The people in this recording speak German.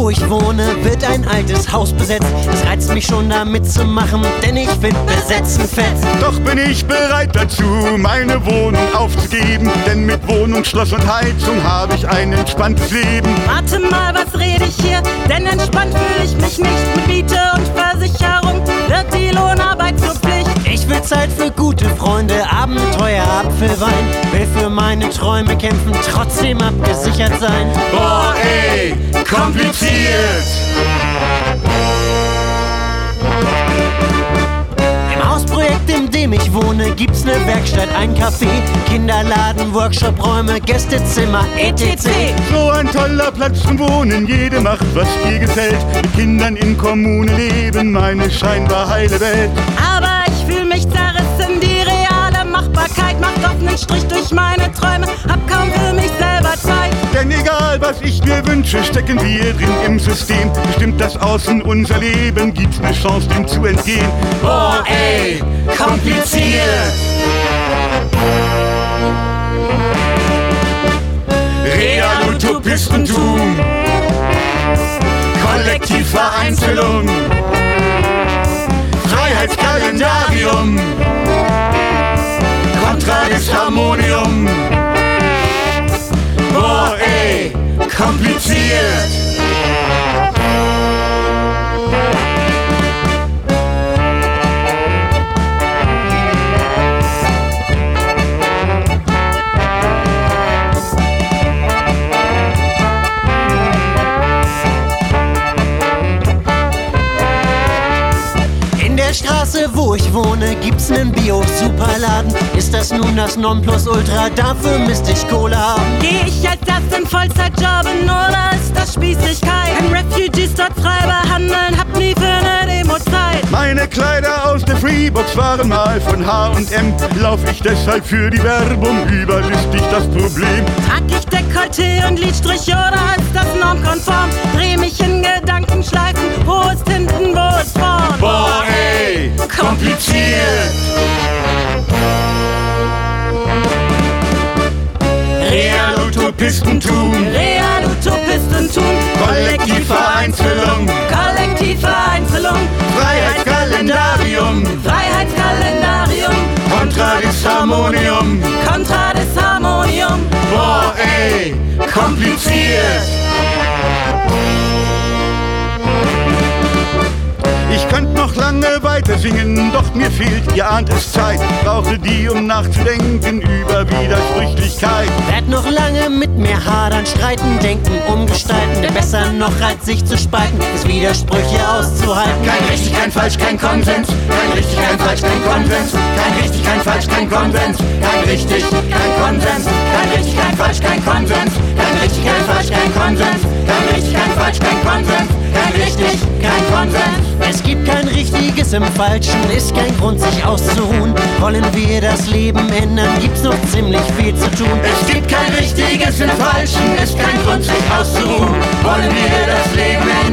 wo ich wohne, wird ein altes Haus besetzt. Es reizt mich schon da mitzumachen, denn ich find Besetzen fett. Doch bin ich bereit dazu, meine Wohnung aufzugeben, denn mit Wohnung, Schloss und Heizung habe ich ein entspanntes Leben. Warte mal, was rede ich hier? Denn entspannt fühle ich mich nicht. Mit Miete und Versicherung wird die Lohnarbeit zur Pflicht. Ich will Zeit für gute Freunde, Abenteuer, Apfelwein. Will für meine Träume kämpfen, trotzdem abgesichert sein. Boah, ey, kompliziert! Im Hausprojekt, in dem ich wohne, gibt's ne Werkstatt, ein Café, Kinderladen, Workshopräume, Gästezimmer, etc. So ein toller Platz zum Wohnen, jede macht, was ihr gefällt. Mit Kindern in Kommune leben, meine scheinbar heile Welt. Aber ich fühle mich zerrissen, die reale Machbarkeit macht offenen Strich durch meine Träume. Hab kaum für mich selber Zeit. Denn egal, was ich mir wünsche, stecken wir drin im System. Bestimmt das Außen unser Leben, gibt's ne Chance, dem zu entgehen. Boah, ey, kompliziert! Real-Utopistentum, Kollektivvereinzelung, Freiheitskalendarium, Kontradisharmonium. Boah, ey, kompliziert! In der Straße, wo ich wohne, gibt's nen Bio-Superladen. Ist das nun das Nonplusultra? Dafür müsste ich Kohle haben. Geh ich als das in Vollzeitjobben oder ist das Spießigkeit? Kann Refugees dort frei behandeln, hab nie für ne Demo Zeit. Meine Kleider aus der Freebox waren mal von H&M. Lauf ich deshalb für die Werbung, überlistig das Problem. Trag ich Dekolleté und Lidstrich oder ist das normkonform? Dreh mich in Gedankenschleifen, wo ist hinten, wo ist vorn? Boah, ey, kompliziert! Real-Utopistentum, Real-Utopistentum, Kollektivvereinzelung, Kollektivvereinzelung, Freiheitskalendarium, Freiheitskalendarium, Kontradisharmonium. Kontradisharmonium. Boah, ey, kompliziert! Ich könnte noch lange weiter singen, doch mir fehlt, ihr ahnt es, Zeit. Brauche die, um nachzudenken über Widersprüchlichkeit. Werd noch lange mit mir hadern, streiten, denken, umgestalten. Denn besser noch als sich zu spalten, ist Widersprüche auszuhalten. Kein richtig, kein falsch, kein Konsens. Kein richtig, kein falsch, kein Konsens. Kein richtig, kein falsch, kein Konsens. Kein richtig, kein Konsens. Kein richtig, kein falsch, kein Konsens. Kein richtig, kein falsch, kein Konsens. Kein richtig, kein falsch, kein Konsens. Kein richtig, kein Konsens. Es gibt kein Richtiges im Falschen, ist kein Grund, sich auszuruhen. Wollen wir das Leben ändern, gibt's noch ziemlich viel zu tun. Es gibt kein Richtiges im Falschen, ist kein Grund, sich auszuruhen. Wollen wir das Leben ändern?